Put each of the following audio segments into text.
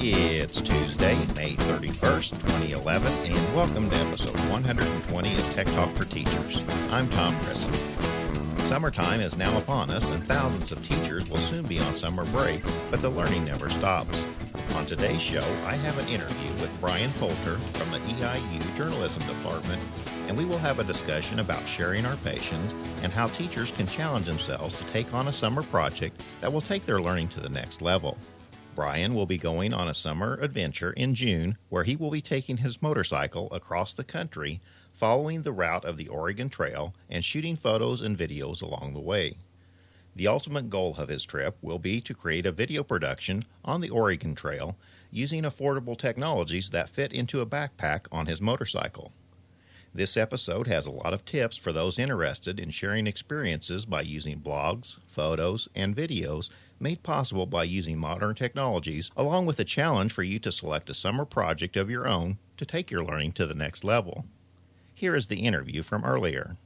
It's Tuesday, May 31st, 2011, and welcome to episode 120 of Tech Talk for Teachers. I'm Tom Grissom. Summertime is now upon us, and thousands of teachers will soon be on summer break, but the learning never stops. On today's show, I have an interview with Brian Poulter from the EIU Journalism Department, and we will have a discussion about sharing our passions and how teachers can challenge themselves to take on a summer project that will take their learning to the next level. Brian will be going on a summer adventure in June where he will be taking his motorcycle across the country, following the route of the Oregon Trail and shooting photos and videos along the way. The ultimate goal of his trip will be to create a video production on the Oregon Trail using affordable technologies that fit into a backpack on his motorcycle. This episode has a lot of tips for those interested in sharing experiences by using blogs, photos, and videos made possible by using modern technologies, along with a challenge for you to select a summer project of your own to take your learning to the next level. Here is the interview from earlier.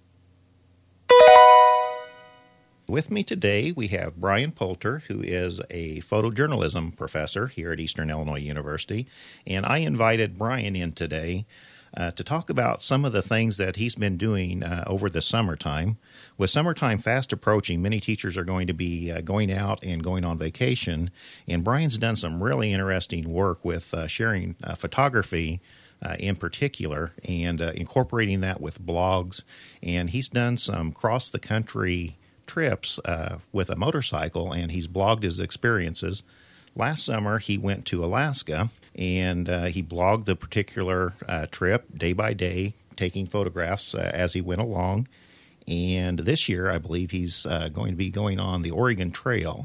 With me today, we have Brian Poulter, who is a photojournalism professor here at Eastern Illinois University, and I invited Brian in today to talk about some of the things that he's been doing over the summertime. With summertime fast approaching, many teachers are going to be going out and going on vacation, and Brian's done some really interesting work with sharing photography in particular and incorporating that with blogs, and he's done some cross-the-country trips with a motorcycle, and he's blogged his experiences. Last summer, he went to Alaska, and he blogged the particular trip day by day, taking photographs as he went along. And this year, I believe he's going to be going on the Oregon Trail.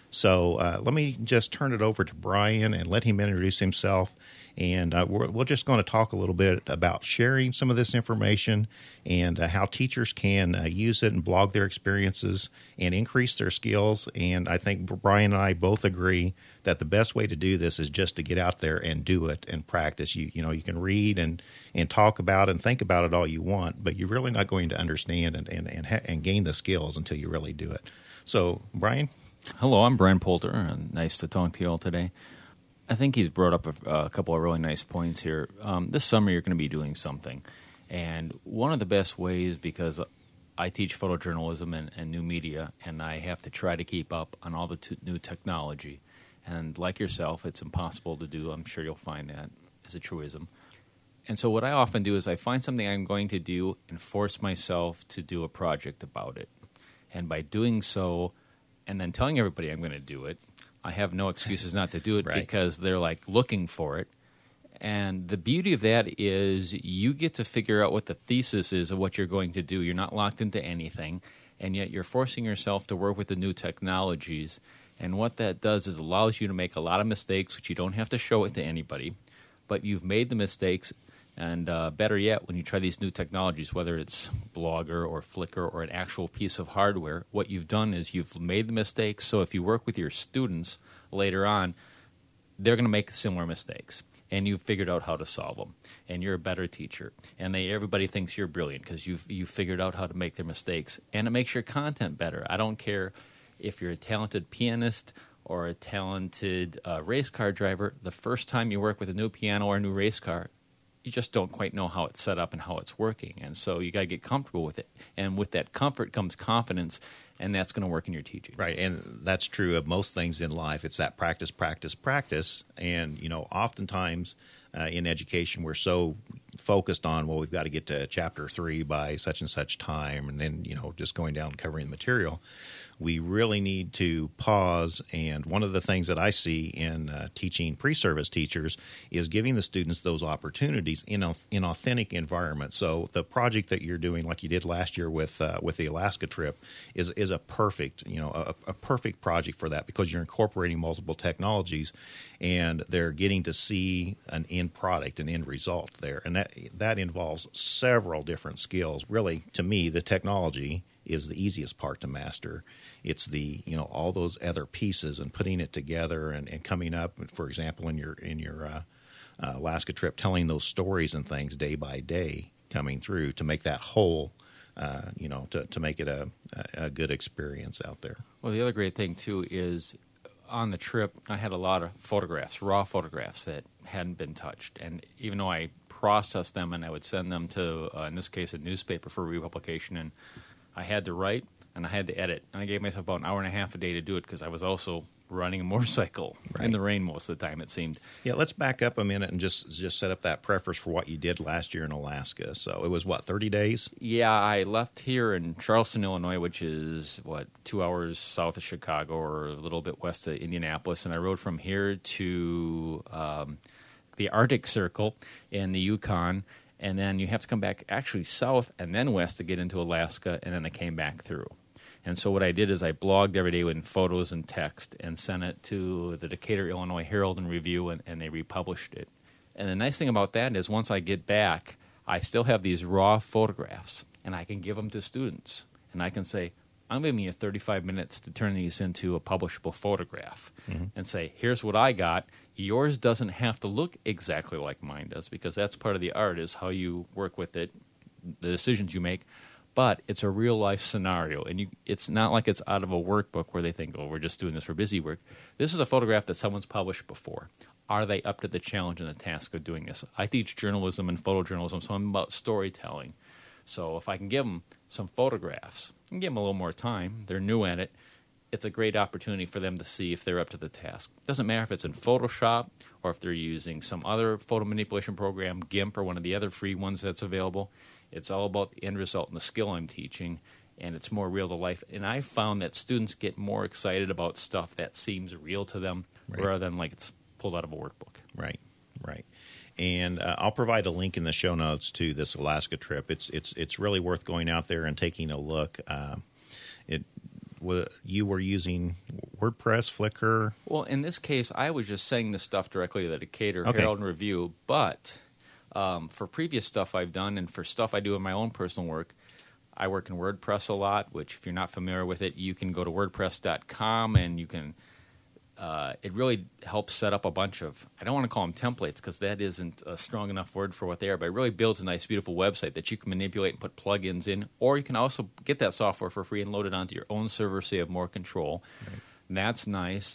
So let me just turn it over to Brian and let him introduce himself. And we're just going to talk a little bit about sharing some of this information and how teachers can use it and blog their experiences and increase their skills. And I think Brian and I both agree that the best way to do this is just to get out there and do it and practice. You know, you can read and talk about and think about it all you want, but you're really not going to understand and gain the skills until you really do it. So, Brian? Hello, I'm Brian Poulter, and nice to talk to you all today. I think he's brought up a couple of really nice points here. This summer you're going to be doing something, and one of the best ways, because I teach photojournalism and new media, and I have to try to keep up on all the new technology, and like yourself, it's impossible to do. I'm sure you'll find that as a truism. And so what I often do is I find something I'm going to do and force myself to do a project about it. And by doing so, and then telling everybody I'm going to do it, I have no excuses not to do it. Right. Because they're like looking for it. And the beauty of that is you get to figure out what the thesis is of what you're going to do. You're not locked into anything, and yet you're forcing yourself to work with the new technologies. And what that does is allows you to make a lot of mistakes, which you don't have to show it to anybody, but you've made the mistakes. And better yet, when you try these new technologies, whether it's Blogger or Flickr or an actual piece of hardware, what you've done is you've made the mistakes. So if you work with your students later on, they're going to make similar mistakes. And you've figured out how to solve them. And you're a better teacher. And everybody thinks you're brilliant because you've figured out how to make their mistakes. And it makes your content better. I don't care if you're a talented pianist or a talented race car driver. The first time you work with a new piano or a new race car, you just don't quite know how it's set up and how it's working. And so you got to get comfortable with it. And with that comfort comes confidence, and that's going to work in your teaching. Right, and that's true of most things in life. It's that practice, practice, practice. And, you know, oftentimes in education we're so focused on, well, we've got to get to chapter 3 by such and such time, and then, you know, just going down and covering the material. We really need to pause, and one of the things that I see in teaching pre-service teachers is giving the students those opportunities in authentic environments. So the project that you're doing, like you did last year with the Alaska trip, is a perfect, you know, a perfect project for that, because you're incorporating multiple technologies, and they're getting to see an end product, an end result there, and that involves several different skills. Really, to me, the technology is the easiest part to master. It's the, you know, all those other pieces and putting it together and coming up, for example, in your Alaska trip, telling those stories and things day by day, coming through to make that whole, to make it a good experience out there. Well, the other great thing, too, is on the trip, I had a lot of photographs, raw photographs that hadn't been touched. And even though I processed them and I would send them to, in this case, a newspaper for republication, and I had to write and I had to edit. And I gave myself about an hour and a half a day to do it because I was also riding a motorcycle in the rain most of the time, it seemed. Yeah, let's back up a minute and just set up that preface for what you did last year in Alaska. So it was, 30 days? Yeah, I left here in Charleston, Illinois, which is, 2 hours south of Chicago or a little bit west of Indianapolis. And I rode from here to the Arctic Circle in the Yukon. And then you have to come back actually south and then west to get into Alaska. And then I came back through. And so what I did is I blogged every day with photos and text and sent it to the Decatur, Illinois Herald and Review, and they republished it. And the nice thing about that is once I get back, I still have these raw photographs, and I can give them to students. And I can say, I'm giving you 35 minutes to turn these into a publishable photograph and say, here's what I got. Yours doesn't have to look exactly like mine does because that's part of the art is how you work with it, the decisions you make. But it's a real-life scenario, and it's not like it's out of a workbook where they think, oh, we're just doing this for busy work. This is a photograph that someone's published before. Are they up to the challenge and the task of doing this? I teach journalism and photojournalism, so I'm about storytelling. So if I can give them some photographs and give them a little more time, they're new at it, it's a great opportunity for them to see if they're up to the task. It doesn't matter if it's in Photoshop or if they're using some other photo manipulation program, GIMP or one of the other free ones that's available. It's all about the end result and the skill I'm teaching, and it's more real to life. And I found that students get more excited about stuff that seems real to them rather than like it's pulled out of a workbook. Right. And I'll provide a link in the show notes to this Alaska trip. It's really worth going out there and taking a look. You were using WordPress, Flickr? Well, in this case, I was just sending the stuff directly to the Decatur Herald and Review, but for previous stuff I've done and for stuff I do in my own personal work, I work in WordPress a lot, which if you're not familiar with it, you can go to WordPress.com and you can it really helps set up a bunch of, I don't want to call them templates because that isn't a strong enough word for what they are, but it really builds a nice, beautiful website that you can manipulate and put plugins in, or you can also get that software for free and load it onto your own server so you have more control. Right. That's nice.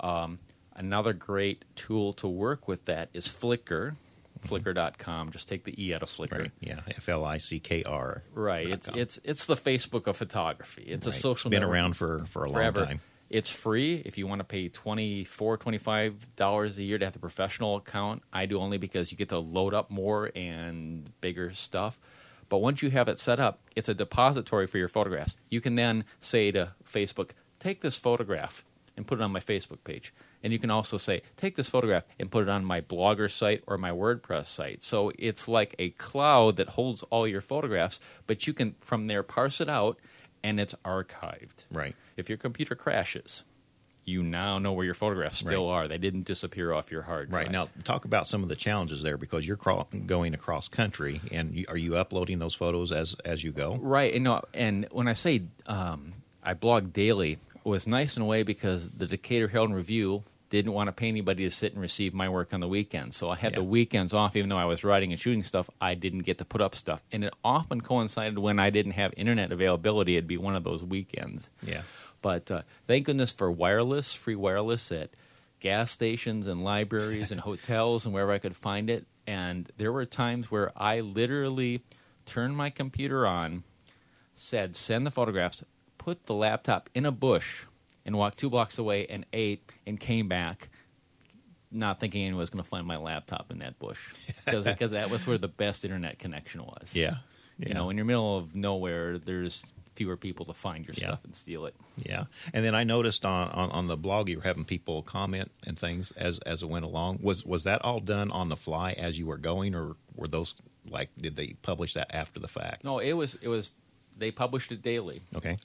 Another great tool to work with that is Flickr. Flickr.com. Just take the E out of Flickr. Right. Yeah, Flickr. Right. It's the Facebook of photography. It's a social network. Been around for a long time. It's free if you want to pay $24, $25 a year to have the professional account. I do only because you get to load up more and bigger stuff. But once you have it set up, it's a depository for your photographs. You can then say to Facebook, take this photograph and put it on my Facebook page. And you can also say, take this photograph and put it on my Blogger site or my WordPress site. So it's like a cloud that holds all your photographs, but you can, from there, parse it out, and it's archived. Right. If your computer crashes, you now know where your photographs still are. They didn't disappear off your hard drive. Right. Now, talk about some of the challenges there because you're going across country, and are you uploading those photos as you go? Right. And when I say I blog daily, it was nice in a way because the Decatur Herald and Review didn't want to pay anybody to sit and receive my work on the weekends. So I had the weekends off. Even though I was writing and shooting stuff, I didn't get to put up stuff. And it often coincided when I didn't have internet availability. It'd be one of those weekends. Yeah. But thank goodness for free wireless at gas stations and libraries and hotels and wherever I could find it. And there were times where I literally turned my computer on, said, send the photographs, put the laptop in a bush, and walked 2 blocks away and ate and came back, not thinking anyone was going to find my laptop in that bush. Because that was where the best internet connection was. Yeah. You know, in your middle of nowhere, there's fewer people to find your stuff and steal it. Yeah. And then I noticed on the blog you were having people comment and things as it went along. Was that all done on the fly as you were going, or were those, did they publish that after the fact? No, it was they published it daily. Okay.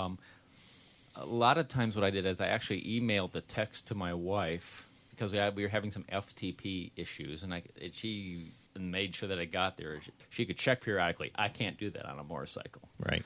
A lot of times what I did is I actually emailed the text to my wife because we were having some FTP issues, and she made sure that I got there. She could check periodically. I can't do that on a motorcycle. Right.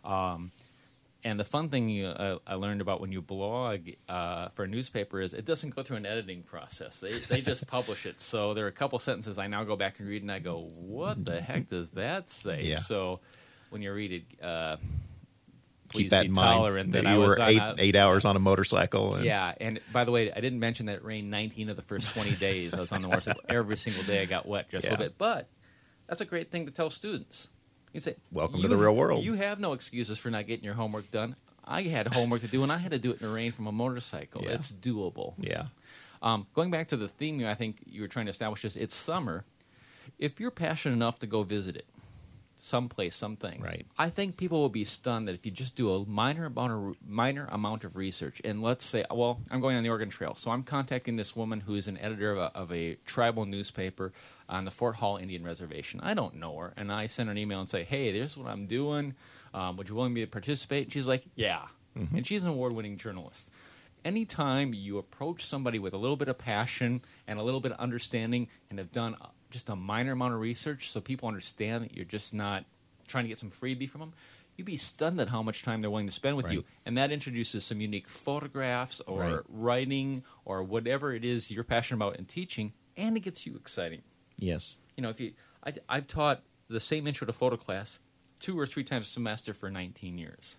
And the fun thing I learned about when you blog for a newspaper is it doesn't go through an editing process. They just publish it. So there are a couple sentences I now go back and read, and I go, what the heck does that say? Yeah. So when you read it, please keep that be in mind. tolerant that You I was were on eight hours on a motorcycle. And, Yeah, and by the way, I didn't mention that it rained 19 of the first 20 days. I was on the motorcycle. Every single day I got wet just a little bit. But that's a great thing to tell students. You say, welcome to the real world. You have no excuses for not getting your homework done. I had homework to do, and I had to do it in the rain from a motorcycle. Yeah. It's doable. Yeah. Going back to the theme I think you were trying to establish is it's summer. If you're passionate enough to go visit it, someplace, something. Right. I think people will be stunned that if you just do a minor amount of research, and let's say, well, I'm going on the Oregon Trail, so I'm contacting this woman who is an editor of a tribal newspaper on the Fort Hall Indian Reservation. I don't know her, and I send her an email and say, hey, this is what I'm doing. Would you willing me to participate? And she's like, yeah. Mm-hmm. And she's an award-winning journalist. Anytime you approach somebody with a little bit of passion and a little bit of understanding and have done just a minor amount of research so people understand that you're just not trying to get some freebie from them, you'd be stunned at how much time they're willing to spend with you. And that introduces some unique photographs or writing or whatever it is you're passionate about in teaching, and it gets you exciting. Yes. You know, I've taught the same intro to photo class 2 or 3 times a semester for 19 years.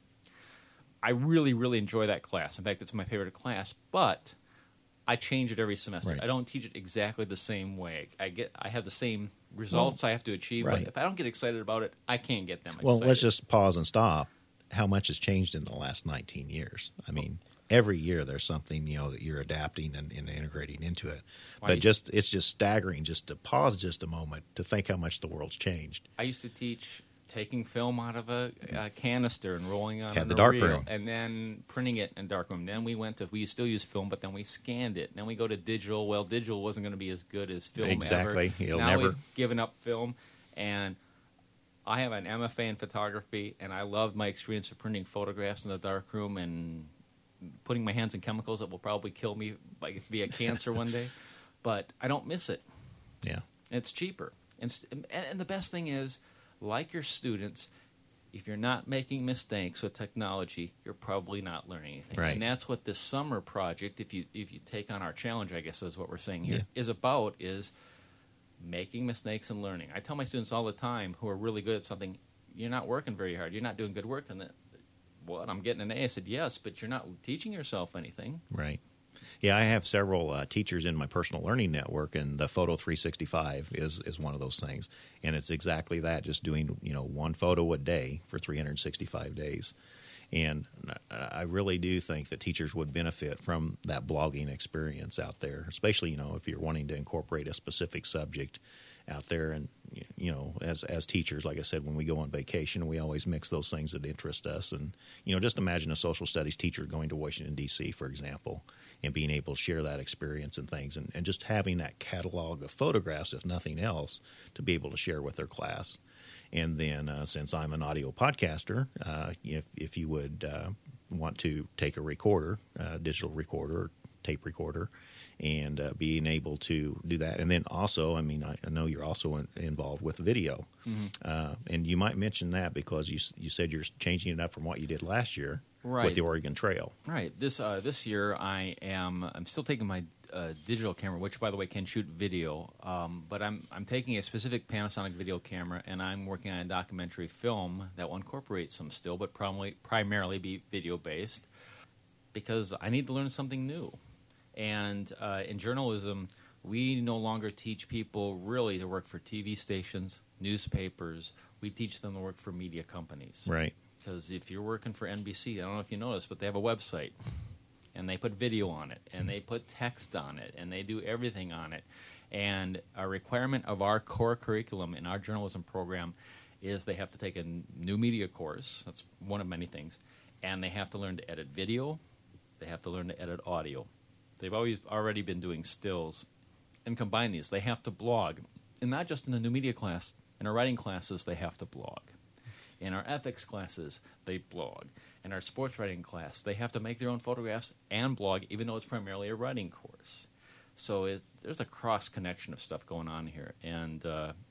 I really, really enjoy that class. In fact, it's my favorite class, but I change it every semester. Right. I don't teach it exactly the same way. I have the same results I have to achieve, but if I don't get excited about it, I can't get them excited. Well, let's just pause and stop. How much has changed in the last 19 years? I mean, every year there's something, that you're adapting and integrating into it. But it's just staggering just to pause just a moment to think how much the world's changed. I used to teach taking film out of a canister and rolling on Had a the dark reel, room. and then printing it in a dark room. Then we still use film, but then we scanned it. Then we go to digital. Well, digital wasn't going to be as good as film Exactly. ever. Now we've given up film, and I have an MFA in photography, and I loved my experience of printing photographs in the dark room and putting my hands in chemicals that will probably kill me via cancer one day. But I don't miss it. Yeah. It's cheaper. And the best thing is, like your students, if you're not making mistakes with technology, you're probably not learning anything. Right. And that's what this summer project, if you take on our challenge, I guess is what we're saying here, is about, is making mistakes and learning. I tell my students all the time who are really good at something, you're not working very hard. You're not doing good work. And what, I'm getting an A? I said, yes, but you're not teaching yourself anything. Right. Yeah, I have several teachers in my personal learning network, and the Photo 365 is one of those things. And it's exactly that, just doing one photo a day for 365 days. And I really do think that teachers would benefit from that blogging experience out there, especially if you're wanting to incorporate a specific subject out there. And as teachers, like I said, when we go on vacation, we always mix those things that interest us. And just imagine a social studies teacher going to Washington, D.C., for example, and being able to share that experience and things, and just having that catalog of photographs, if nothing else, to be able to share with their class. And then since I'm an audio podcaster, if you would want to take a recorder, digital recorder, tape recorder, and being able to do that. And then also, I know you're also involved with video. Mm-hmm. And you might mention that because you said you're changing it up from what you did last year with the Oregon Trail. Right. This year I'm still taking my digital camera, which, by the way, can shoot video. But I'm taking a specific Panasonic video camera, and I'm working on a documentary film that will incorporate some still, but primarily be video-based, because I need to learn something new. And in journalism, we no longer teach people really to work for TV stations, newspapers. We teach them to work for media companies. Right. Because if you're working for NBC, I don't know if you noticed, but they have a website. And they put video on it, and they put text on it, and they do everything on it. And a requirement of our core curriculum in our journalism program is they have to take a new media course. That's one of many things. And they have to learn to edit video. They have to learn to edit audio. They've already been doing stills. And combine these. They have to blog. And not just in the new media class. In our writing classes, they have to blog. In our ethics classes, they blog. In our sports writing class, they have to make their own photographs and blog, even though it's primarily a writing course. So there's a cross-connection of stuff going on here. And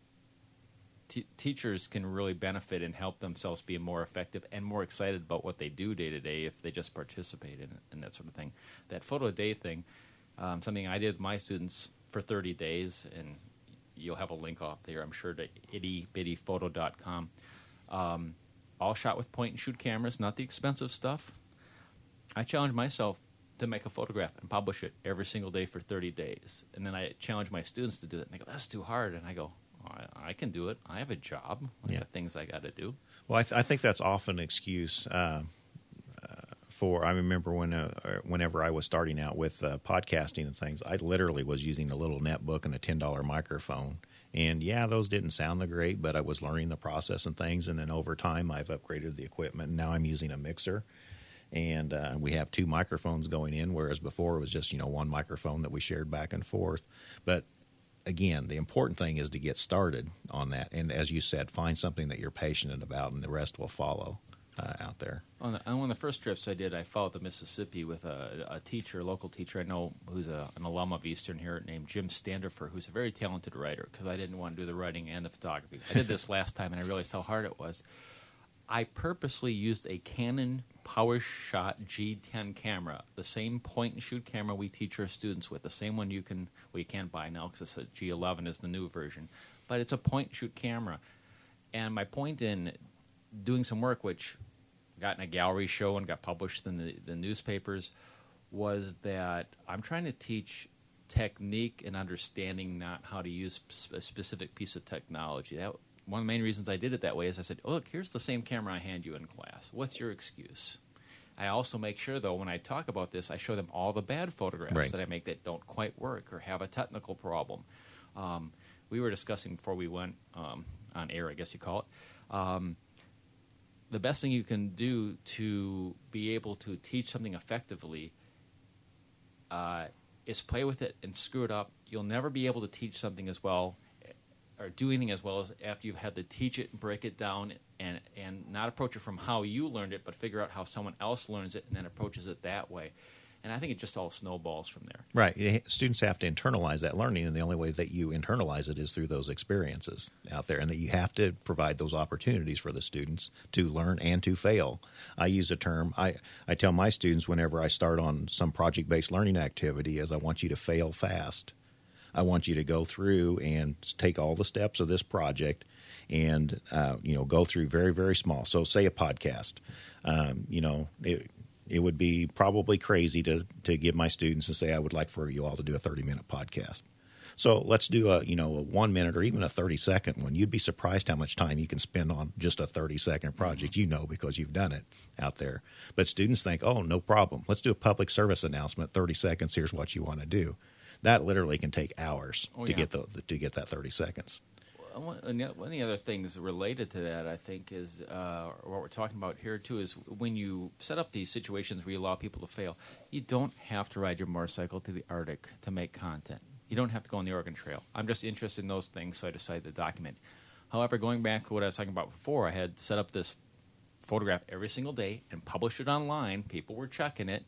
teachers can really benefit and help themselves be more effective and more excited about what they do day to day if they just participate in it and that sort of thing. That photo a day thing, something I did with my students for 30 days, and you'll have a link off there, I'm sure, to ittybittyphoto.com. all shot with point-and-shoot cameras, not the expensive stuff. I challenge myself to make a photograph and publish it every single day for 30 days. And then I challenge my students to do it. And they go, that's too hard. And I go, I can do it. I have a job. I got things I got to do. Well, I think that's often an excuse for. I remember whenever I was starting out with podcasting and things, I literally was using a little netbook and a $10 microphone. And yeah, those didn't sound great, but I was learning the process and things. And then over time, I've upgraded the equipment. And now I'm using a mixer. And we have 2 microphones going in, whereas before it was just, one microphone that we shared back and forth. But again, the important thing is to get started on that. And as you said, find something that you're passionate about, and the rest will follow out there. On one of the first trips I did, I followed the Mississippi with a local teacher I know who's an alum of Eastern here named Jim Standifer, who's a very talented writer, because I didn't want to do the writing and the photography. I did this last time, and I realized how hard it was. I purposely used a Canon PowerShot G10 camera, the same point-and-shoot camera we teach our students with, the same one you can't buy now because it's a G11 is the new version, but it's a point-and-shoot camera. And my point in doing some work, which got in a gallery show and got published in the newspapers, was that I'm trying to teach technique and understanding, not how to use a specific piece of technology. One of the main reasons I did it that way is I said, look, here's the same camera I hand you in class. What's your excuse? I also make sure, though, when I talk about this, I show them all the bad photographs that I make that don't quite work or have a technical problem. We were discussing before we went on air, I guess you call it, the best thing you can do to be able to teach something effectively is play with it and screw it up. You'll never be able to teach something as well or do anything as well as after you've had to teach it and break it down and not approach it from how you learned it, but figure out how someone else learns it and then approaches it that way. And I think it just all snowballs from there. Right. Students have to internalize that learning, and the only way that you internalize it is through those experiences out there, and that you have to provide those opportunities for the students to learn and to fail. I use a term, I tell my students whenever I start on some project-based learning activity is I want you to fail fast. I want you to go through and take all the steps of this project and, go through very, very small. So say a podcast, it would be probably crazy to give my students and say, I would like for you all to do a 30-minute podcast. So let's do a 1 minute or even a 30-second one. You'd be surprised how much time you can spend on just a 30-second project, because you've done it out there. But students think, oh, no problem. Let's do a public service announcement, 30 seconds, here's what you want to do. That literally can take hours to get that 30 seconds. One of the other things related to that, I think, is what we're talking about here, too, is when you set up these situations where you allow people to fail, you don't have to ride your motorcycle to the Arctic to make content. You don't have to go on the Oregon Trail. I'm just interested in those things, so I decided to document. However, going back to what I was talking about before, I had set up this photograph every single day and published it online. People were checking it.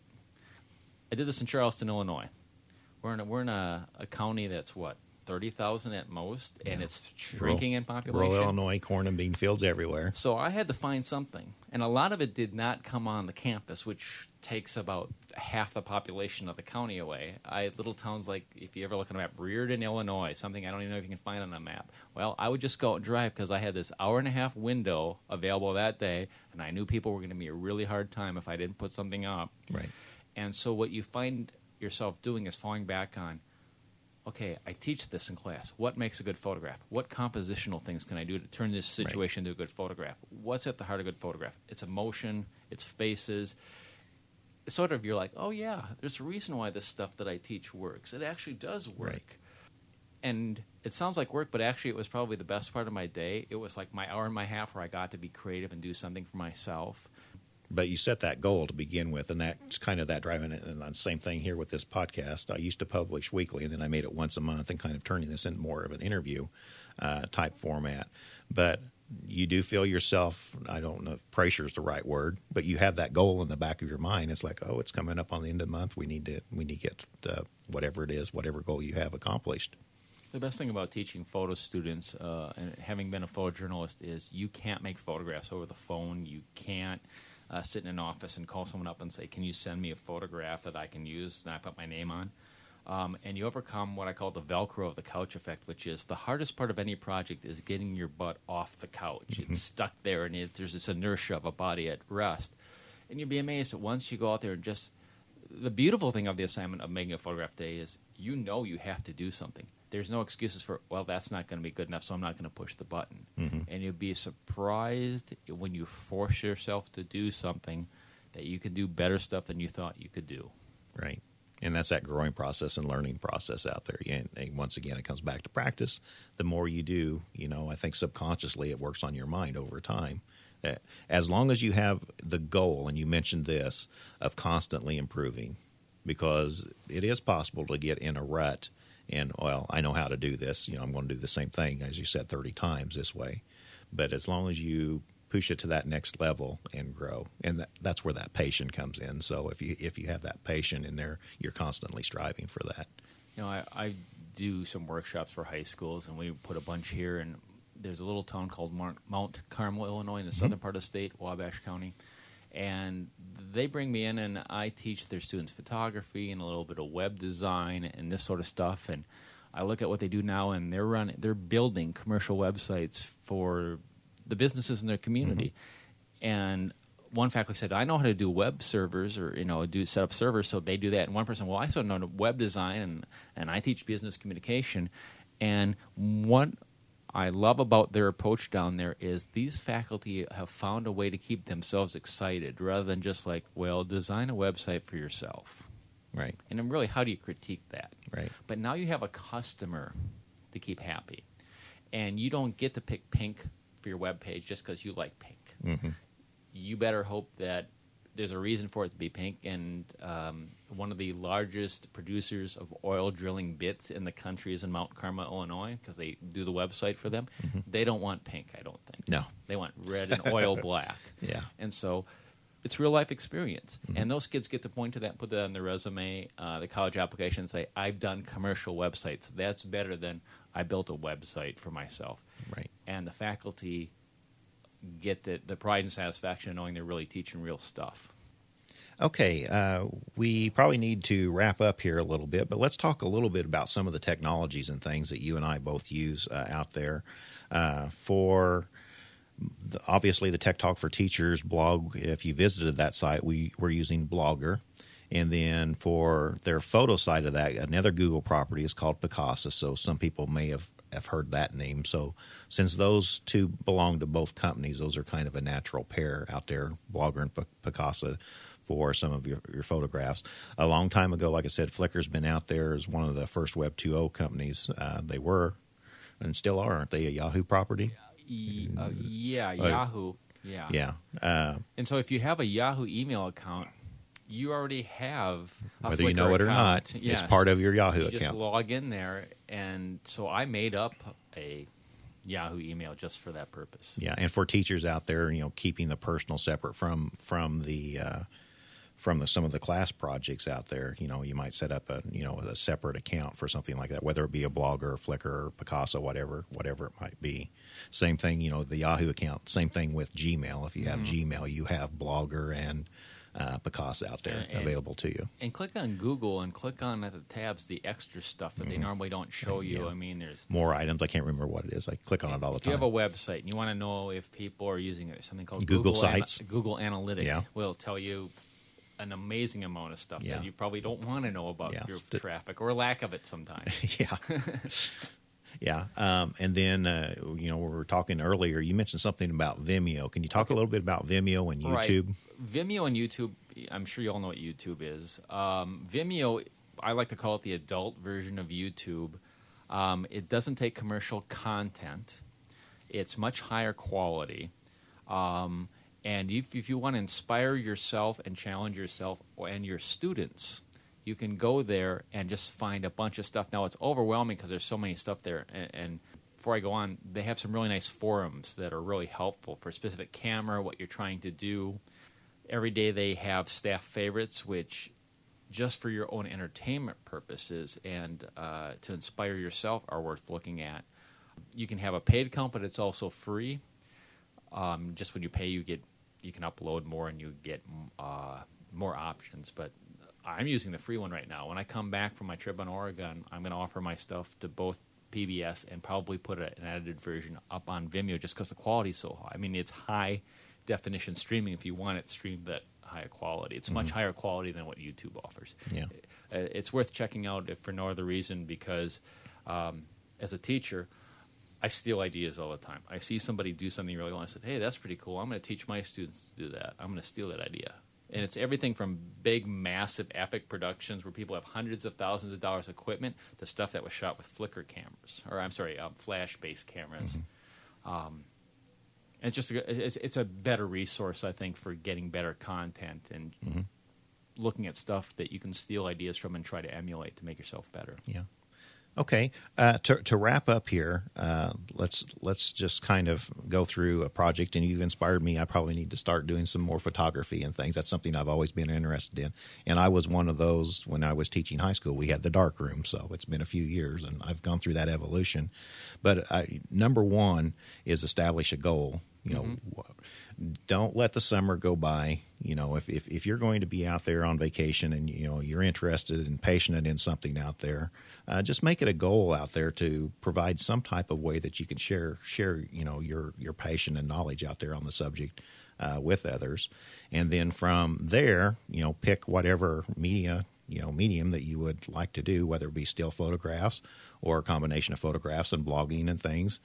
I did this in Charleston, Illinois. We're in a county that's, 30,000 at most, and it's shrinking in population. Rural Illinois, corn and bean fields everywhere. So I had to find something, and a lot of it did not come on the campus, which takes about half the population of the county away. Little towns like, if you ever look at a map, Reardon, Illinois, something I don't even know if you can find on a map. Well, I would just go out and drive because I had this hour-and-a-half window available that day, and I knew people were going to be a really hard time if I didn't put something up. Right. And so what you find yourself doing is falling back on, okay, I teach this in class. What makes a good photograph? What compositional things can I do to turn this situation into a good photograph? What's at the heart of a good photograph? It's emotion, it's faces. It's sort of, you're like, oh yeah, there's a reason why this stuff that I teach works. It actually does work. Right. And it sounds like work, but actually it was probably the best part of my day. It was like my hour and a half where I got to be creative and do something for myself. But you set that goal to begin with, and that's kind of that driving it. And the same thing here with this podcast. I used to publish weekly, and then I made it once a month and kind of turning this into more of an interview type format. But you do feel yourself, I don't know if pressure is the right word, but you have that goal in the back of your mind. It's like, oh, it's coming up on the end of the month. We need to get whatever it is, whatever goal you have accomplished. The best thing about teaching photo students and having been a photojournalist is you can't make photographs over the phone. You can't sit in an office and call someone up and say, can you send me a photograph that I can use and I put my name on? and you overcome what I call the Velcro of the couch effect, which is the hardest part of any project is getting your butt off the couch. It's stuck there, and there's this inertia of a body at rest. And you'd be amazed that once you go out there and just the beautiful thing of the assignment of making a photograph today is you know you have to do something. There's no excuses for, well, that's not going to be good enough, so I'm not going to push the button. And you'll be surprised when you force yourself to do something that you can do better stuff than you thought you could do. Right. And that's that growing process and learning process out there. And once again, it comes back to practice. The more you do, I think subconsciously it works on your mind over time. As long as you have the goal, and you mentioned this, of constantly improving, because it is possible to get in a rut and, well, I know how to do this. I'm going to do the same thing, as you said, 30 times this way. But as long as you push it to that next level and grow, and that's where that passion comes in. So if you have that passion in there, you're constantly striving for that. I do some workshops for high schools, and we put a bunch here, and there's a little town called Mount Carmel, Illinois, in the southern part of the state, Wabash County. And they bring me in, and I teach their students photography and a little bit of web design and this sort of stuff. And I look at what they do now, and they're building commercial websites for the businesses in their community. And one faculty said, I know how to do web servers or, set up servers, so they do that. And one person, well, I still know web design, and I teach business communication. And what I love about their approach down there is these faculty have found a way to keep themselves excited rather than just like, well, design a website for yourself. Right. And then really, how do you critique that? Right. But now you have a customer to keep happy. And you don't get to pick pink for your web page just because you like pink. You better hope that there's a reason for it to be pink. And one of the largest producers of oil drilling bits in the country is in Mount Carmel, Illinois, because they do the website for them. They don't want pink, I don't think. No. They want red and oil black. Yeah. And so it's real life experience. And those kids get to point to that, put that on their resume, the college application, and say, I've done commercial websites. That's better than I built a website for myself. Right. And the faculty get the pride and satisfaction of knowing they're really teaching real stuff. Okay, we probably need to wrap up here a little bit, but let's talk a little bit about some of the technologies and things that you and I both use out there. Obviously, the Tech Talk for Teachers blog, if you visited that site, we're using Blogger. And then for their photo side of that, another Google property is called Picasa. So some people may have heard that name. So since those two belong to both companies, those are kind of a natural pair out there, Blogger and Picasa, for some of your photographs. A long time ago, like I said, Flickr's been out there as one of the first Web 2.0 companies. They were and still are, aren't they, a Yahoo property? Yahoo. Yeah. Yeah. And so if you have a Yahoo email account, you already have a whether Flickr you know it or account. not, Yes. it's part of your Yahoo You account. just log in there, and so I made up a Yahoo email just for that purpose. Yeah, and for teachers out there, keeping the personal separate from some of the class projects out there, you might set up a separate account for something like that, whether it be a Blogger, Flickr, or Picasa, whatever it might be. Same thing, the Yahoo account. Same thing with Gmail. If you have Gmail, you have Blogger and Picasa out there available to you. And click on Google and click on at the tabs the extra stuff that they normally don't show you. Yeah. I mean, there's more items. I can't remember what it is. I click on it all the If you time. have a website and you want to know if people are using it, something called Google Sites. Google Analytics Yeah. will tell you an amazing amount of stuff Yeah. that you probably don't want to know about Yeah. your traffic or lack of it sometimes. Yeah. Yeah. And then, we were talking earlier, you mentioned something about Vimeo. Can you talk a little bit about Vimeo and YouTube? Right. Vimeo and YouTube, I'm sure you all know what YouTube is. Vimeo, I like to call it the adult version of YouTube. It doesn't take commercial content. It's much higher quality. And if you want to inspire yourself and challenge yourself and your students, you can go there and just find a bunch of stuff. Now, it's overwhelming because there's so many stuff there. And before I go on, they have some really nice forums that are really helpful for a specific camera, what you're trying to do. Every day they have staff favorites, which just for your own entertainment purposes and to inspire yourself are worth looking at. You can have a paid account, but it's also free. Just when you pay, you can upload more and you get more options. But I'm using the free one right now. When I come back from my trip on Oregon, I'm going to offer my stuff to both PBS and probably put an edited version up on Vimeo just because the quality's so high. I mean, it's high definition streaming if you want it streamed at higher quality. It's much higher quality than what YouTube offers. Yeah. It's worth checking out if for no other reason because as a teacher, I steal ideas all the time. I see somebody do something really well, and I said, hey, that's pretty cool. I'm going to teach my students to do that. I'm going to steal that idea. And it's everything from big, massive, epic productions where people have hundreds of thousands of dollars of equipment to stuff that was shot with Flickr cameras, or flash-based cameras. It's just it's a better resource, I think, for getting better content and looking at stuff that you can steal ideas from and try to emulate to make yourself better. Yeah. Okay. To wrap up here, let's just kind of go through a project, and you've inspired me. I probably need to start doing some more photography and things. That's something I've always been interested in. And I was one of those when I was teaching high school. We had the dark room, so it's been a few years, and I've gone through that evolution. But number one is establish a goal. You know, don't let the summer go by. You know, if you're going to be out there on vacation and, you know, you're interested and passionate in something out there, just make it a goal out there to provide some type of way that you can share, you know, your passion and knowledge out there on the subject with others. And then from there, you know, pick whatever medium that you would like to do, whether it be still photographs or a combination of photographs and blogging and things.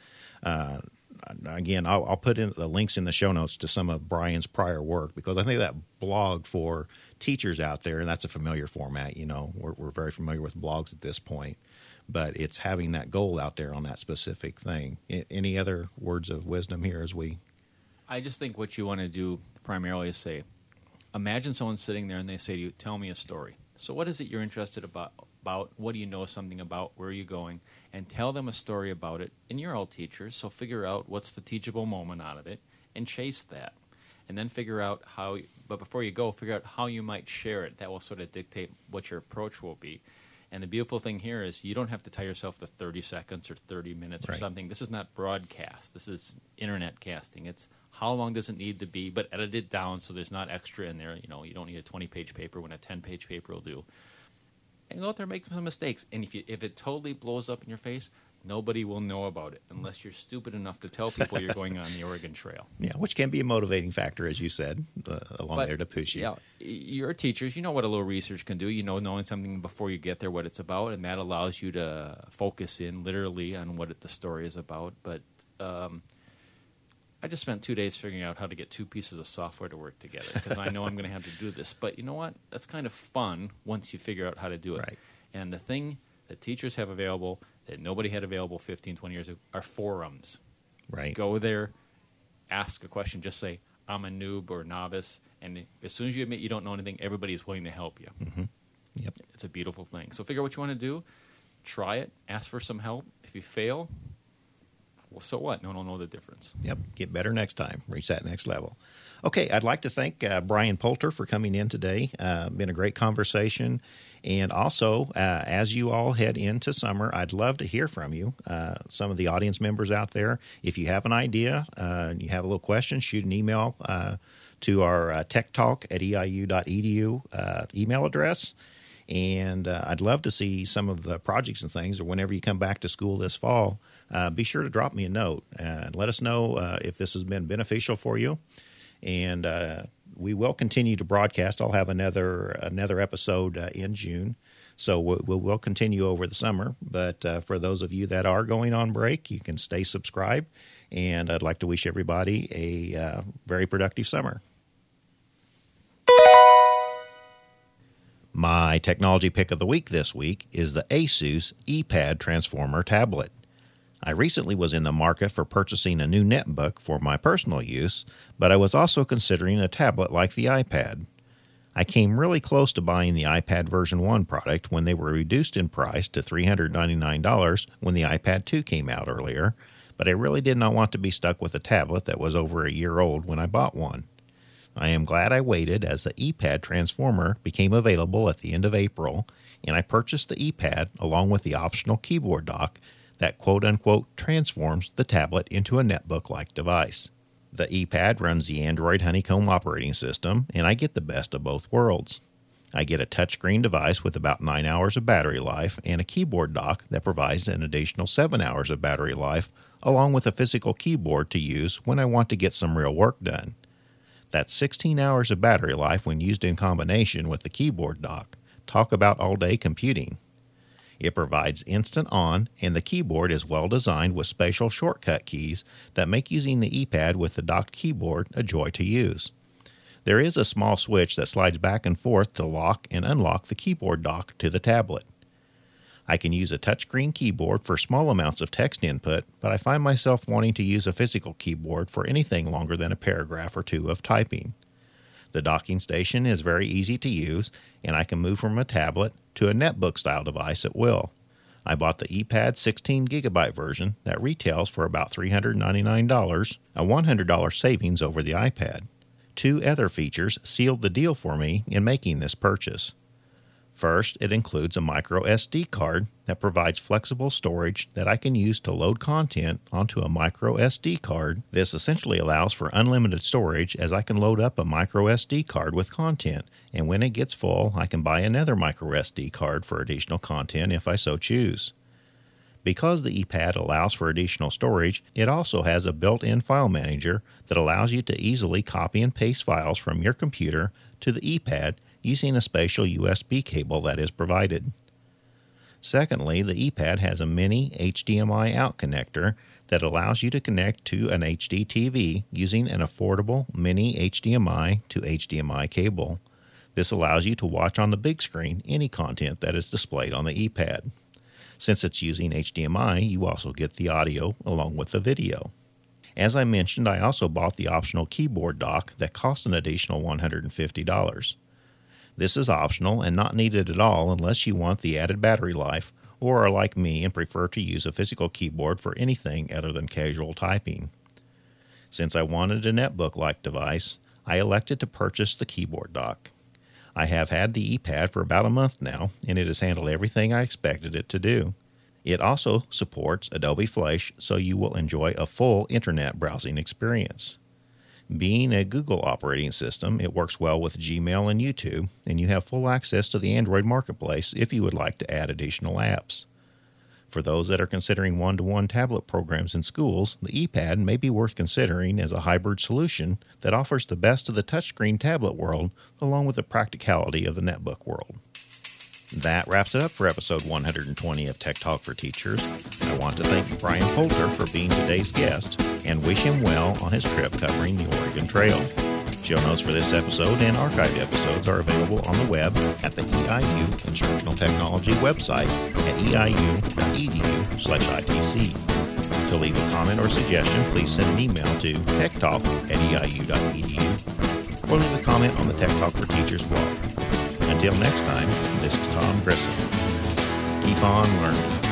Again, I'll put in the links in the show notes to some of Brian's prior work because I think that blog for teachers out there, and that's a familiar format, you know, we're very familiar with blogs at this point, but it's having that goal out there on that specific thing. Any other words of wisdom here as we... I just think what you want to do primarily is say, imagine someone sitting there and they say to you, tell me a story. So what is it you're interested about? What do you know something about? Where are you going? And tell them a story about it. And you're all teachers, so figure out what's the teachable moment out of it and chase that. And then figure out how, but before you go, figure out how you might share it. That will sort of dictate what your approach will be. And the beautiful thing here is you don't have to tie yourself to 30 seconds or 30 minutes or something. This is not broadcast. This is internet casting. It's how long does it need to be, but edit it down so there's not extra in there. You know, you don't need a 20-page paper when a 10-page paper will do. And go out there and make some mistakes. And if it totally blows up in your face, nobody will know about it unless you're stupid enough to tell people you're going on the Oregon Trail. Yeah, which can be a motivating factor, as you said, there to push you. Yeah, you're teachers. You know what a little research can do. You know, knowing something before you get there, what it's about, and that allows you to focus in literally on what the story is about. But I just spent 2 days figuring out how to get two pieces of software to work together because I know I'm going to have to do this. But you know what? That's kind of fun once you figure out how to do it. Right. And the thing that teachers have available that nobody had available 15, 20 years ago are forums. Right. Go there, ask a question, just say, I'm a noob or novice. And as soon as you admit you don't know anything, everybody is willing to help you. Mm-hmm. Yep. It's a beautiful thing. So figure out what you want to do, try it, ask for some help. If you fail, well, so what? No one will know the difference. Yep. Get better next time. Reach that next level. Okay. I'd like to thank Brian Poulter for coming in today. Been a great conversation. And also, as you all head into summer, I'd love to hear from you, some of the audience members out there. If you have an idea, you have a little question, shoot an email to our techtalk@eiu.edu email address. And I'd love to see some of the projects and things, or whenever you come back to school this fall, be sure to drop me a note and let us know if this has been beneficial for you. And we will continue to broadcast. I'll have another episode in June, so we'll continue over the summer. But for those of you that are going on break, you can stay subscribed. And I'd like to wish everybody a very productive summer. My technology pick of the week this week is the Asus ePad Transformer tablet. I recently was in the market for purchasing a new netbook for my personal use, but I was also considering a tablet like the iPad. I came really close to buying the iPad version 1 product when they were reduced in price to $399 when the iPad 2 came out earlier, but I really did not want to be stuck with a tablet that was over a year old when I bought one. I am glad I waited as the ePad Transformer became available at the end of April, and I purchased the ePad along with the optional keyboard dock that quote-unquote transforms the tablet into a netbook-like device. The ePad runs the Android Honeycomb operating system, and I get the best of both worlds. I get a touchscreen device with about 9 hours of battery life and a keyboard dock that provides an additional 7 hours of battery life, along with a physical keyboard to use when I want to get some real work done. That's 16 hours of battery life when used in combination with the keyboard dock. Talk about all-day computing. It provides instant on, and the keyboard is well designed with spatial shortcut keys that make using the ePad with the docked keyboard a joy to use. There is a small switch that slides back and forth to lock and unlock the keyboard dock to the tablet. I can use a touchscreen keyboard for small amounts of text input, but I find myself wanting to use a physical keyboard for anything longer than a paragraph or two of typing. The docking station is very easy to use, and I can move from a tablet to a netbook-style device at will. I bought the ePad 16GB version that retails for about $399, a $100 savings over the iPad. 2 other features sealed the deal for me in making this purchase. First, it includes a micro SD card that provides flexible storage that I can use to load content onto a micro SD card. This essentially allows for unlimited storage, as I can load up a micro SD card with content, and when it gets full, I can buy another micro SD card for additional content if I so choose. Because the ePad allows for additional storage, it also has a built-in file manager that allows you to easily copy and paste files from your computer to the ePad using a spatial USB cable that is provided. Secondly, the ePad has a mini HDMI out connector that allows you to connect to an HD TV using an affordable mini HDMI to HDMI cable. This allows you to watch on the big screen any content that is displayed on the ePad. Since it's using HDMI, you also get the audio along with the video. As I mentioned, I also bought the optional keyboard dock that cost an additional $150. This is optional and not needed at all unless you want the added battery life or are like me and prefer to use a physical keyboard for anything other than casual typing. Since I wanted a netbook-like device, I elected to purchase the keyboard dock. I have had the ePad for about a month now, and it has handled everything I expected it to do. It also supports Adobe Flash, so you will enjoy a full internet browsing experience. Being a Google operating system, it works well with Gmail and YouTube, and you have full access to the Android marketplace if you would like to add additional apps. For those that are considering one-to-one tablet programs in schools, the ePad may be worth considering as a hybrid solution that offers the best of the touchscreen tablet world along with the practicality of the netbook world. That wraps it up for episode 120 of Tech Talk for Teachers. I want to thank Brian Poulter for being today's guest and wish him well on his trip covering the Oregon Trail. Show notes for this episode and archived episodes are available on the web at the EIU Instructional Technology website at eiu.edu/ITC. To leave a comment or suggestion, please send an email to techtalk@eiu.edu or leave a comment on the Tech Talk for Teachers blog. Until next time, this is Tom Grissom. Keep on learning.